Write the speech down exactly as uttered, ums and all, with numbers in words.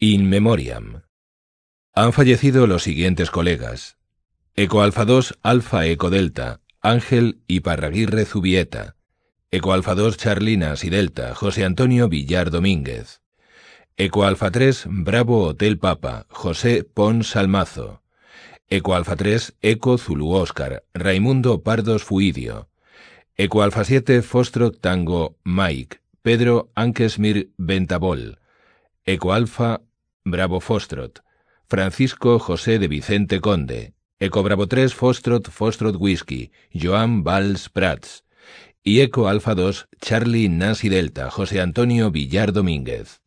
In memoriam. Han fallecido los siguientes colegas: Eco Alfa dos Alfa Eco Delta, Ángel Iparraguirre Zubieta. Eco Alfa dos Charlie Nancy Delta, José Antonio Villar Domínguez. Eco Alfa tres Bravo Hotel Papa, José Pons Almazo. Eco Alfa tres Eco Zulu Oscar, Raimundo Pardos Fuidio. Eco Alfa siete Foxtrot Tango Mike, Pedro Anquesmir Ventabol. Eco Alfa Bravo Foxtrot, Francisco José de Vicente Conde. Eco Bravo tres Foxtrot Foxtrot Whisky, Joan Valls Prats. Y Eco Alfa dos Charlie Nancy Delta, José Antonio Villar Domínguez.